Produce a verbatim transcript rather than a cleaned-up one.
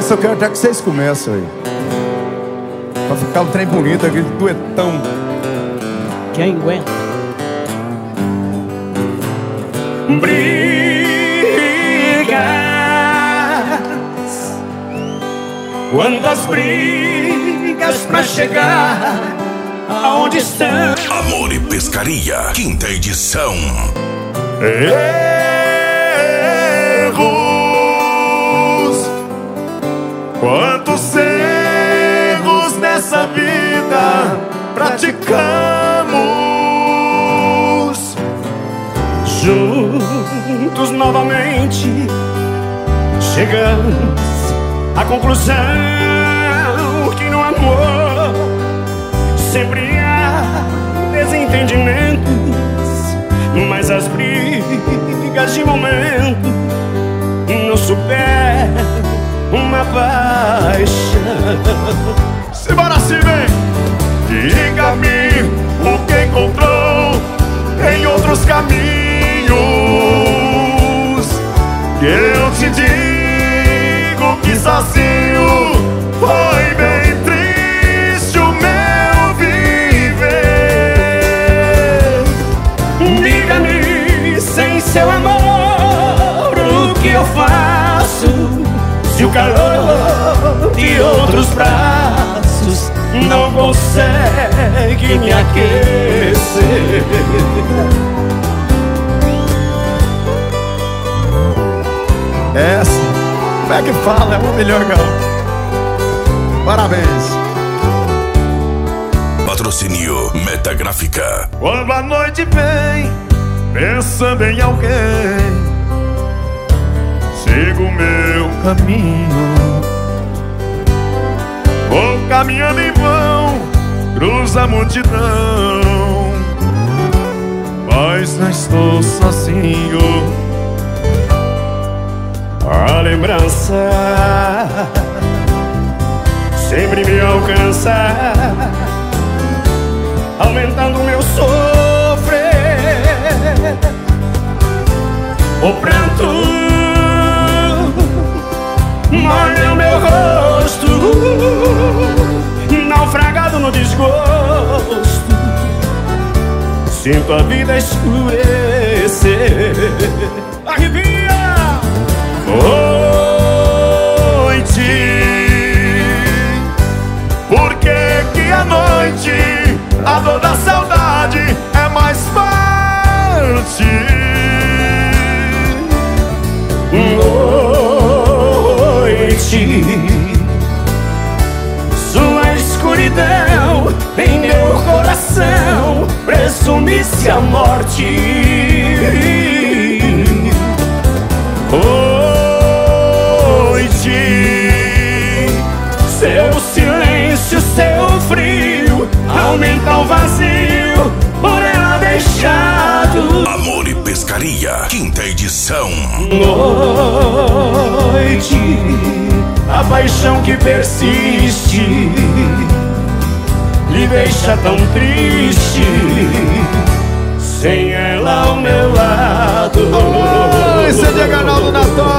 Essa eu quero até que vocês começem aí, pra ficar um trem bonito, aquele duetão. Quem aguenta? Brigas, quantas brigas pra chegar aonde estão. Amor e Pescaria, quinta edição. Erros, quantos erros nessa vida praticamos. Juntos novamente chegamos à conclusão que no amor sempre há desentendimentos, mas as brigas de momento não superam uma paixão. Simbora assim, vem! Diga-me o que encontrou em outros caminhos, que eu te digo que sozinho foi bem triste o meu viver. Diga-me, sem seu amor, o que eu faço, se o calor de outros braços não consegue me aquecer. Essa, como é que fala? É o melhor, galera. Parabéns. Patrocínio Metagráfica. Quando a noite vem, pensando em alguém, sigo o meu caminho. Vou caminhando em vão, cruzo a multidão, mas não estou sozinho. A lembrança sempre me alcança, aumentando o meu sofrer. O pranto molha o meu rosto, naufragado no desgosto, sinto a vida escurecer. Arrepia! Noite, por que que a noite, a dor da saudade é mais forte? Noite, sua escuridão em meu coração presume-se a morte. Seu silêncio, seu frio aumenta o vazio por ela deixado. Amor e Pescaria, quinta edição. Noite, a paixão que persiste me deixa tão triste, sem ela ao meu lado. Oi, C D Canal do Natal.